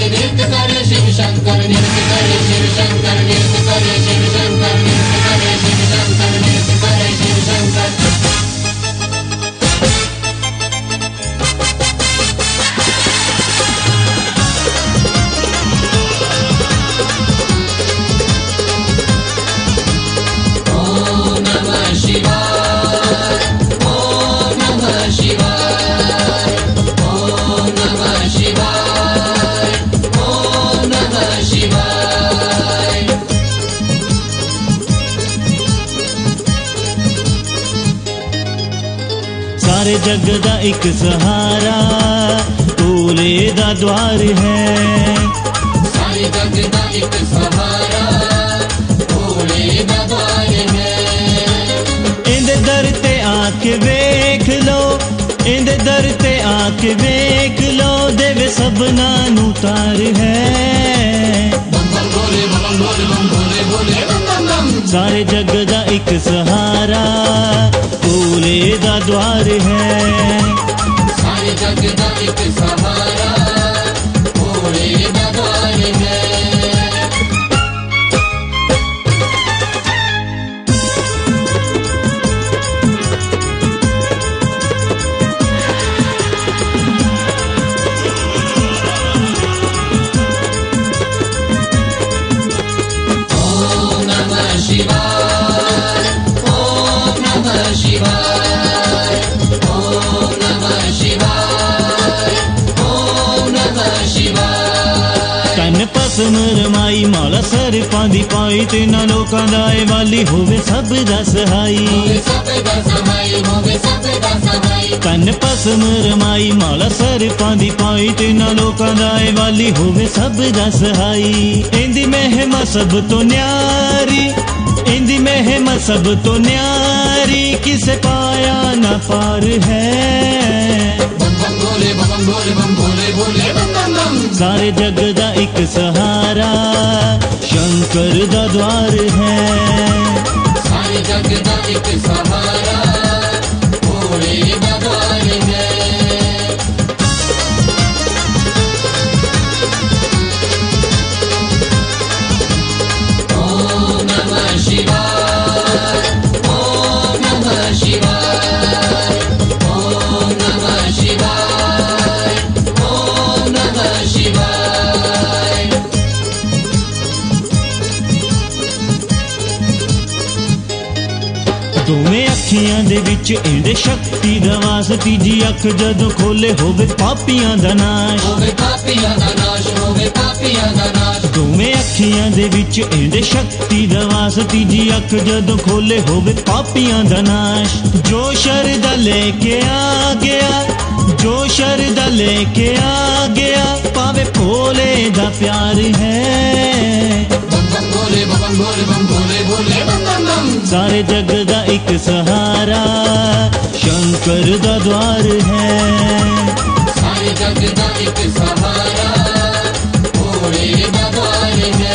नृत्य करे शिव शंकर, नृत्य करे शिव शंकर, नृत्य करे शिव शंकर, नृत्य करे शिव शंकर, नृत्य करे शिव शंकर। ओम नमः शिवाय, ओम नमः शिवाय, ओम नमः शिवाय, ओम नमः शिवाय। सारे जग दा एक सहारा भोले दा द्वार है, सारे जग दा एक सहारा भोले दा द्वार है। इंदे दर ते आके वेख लो, इंदे दर ते आके वेख लो, देवे सबना नू तार है। बम बम भोले बम भोले बम भोले भोले बम बम बम। सारे जग दा एक सहारा भोले दा द्वार है, सारे जग दा एक सहारा भोले दा द्वार है। ओम नमः शिवाय, ओम नमः शिवाय, ओम नमः शिवाय, ओम नमः शिवाय। तन पसम रमाई माला सर पांदी पाई, तिना लोकां दा ए वाली होवे सब दा सहाई। होवे सब दा सहाई, होवे सब दा सहाई। तन पसम रमाई माला सर पांदी पाई, तिना लोकां दा ए वाली होवे सब दा सहाई। इंदी महिमा सब तो न्यारी, इंदी महिमा सब तो न्यारी, किसे पाया ना पार है। बम बम भोले बम भोले बम भोले भोले बम बम बम। सारे जग दा एक सहारा शंकर दा द्वार है, सारे जग दा एक सहारा भोले दा द्वार है। ओम नमः शिवाय, ओम नमः शिवाय, ओम नमः शिवाय, ओम नमः शिवाय। दोवें अखियां दे विच इंदे शक्ति दा वास, तीजी अख जदों खोले होवे पापियां दा नाश। होवे पापियां दा नाश, होवे पापियां दा नाश। दोवें अखियां दे विच इंदे शक्ति दा वास, तीजी अख जदों खोले होवे पापियां दा नाश। जो शरदा लेके आ गया, जो शरदा लेके आ गया, पावे भोले दा प्यार है। बम बम भोले बम भोले बम भोले भोले बम बम बम। सारे जग दा एक सहारा शंकर दा द्वार है, सारे जग दा एक सहारा भोले दा द्वार है।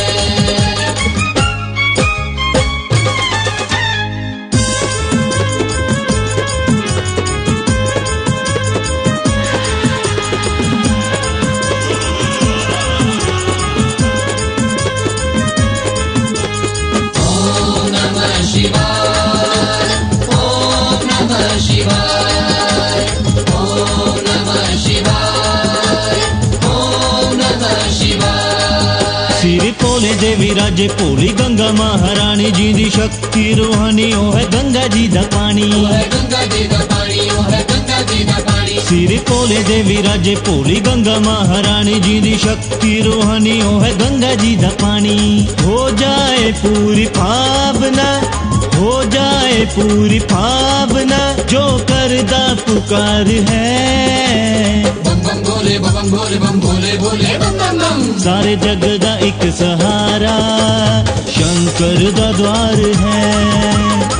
ओम नमः शिवाय, ओम नमः शिवाय, ओम नमः शिवाय, ओम नमः शिवाय। सिर भोले दे विराजे भोली गंगा महारानी जी दी शक्ति रूहानी, ओ है गंगा जी दा पानी। ओ है गंगा जी दा पानी, ओ है गंगा जी दा पानी। सिर भोले दे विराजे भोली गंगा महारानी जी दी शक्ति रूहानी, ओ है गंगा जी दा पानी। हो जाए पूरी भावना, हो जाए पूरी भावना, जो करदा पुकार है। बम बम भोले बम भोले बम भोले भोले बम बम बम। सारे जग दा एक सहारा शंकर दा द्वार है,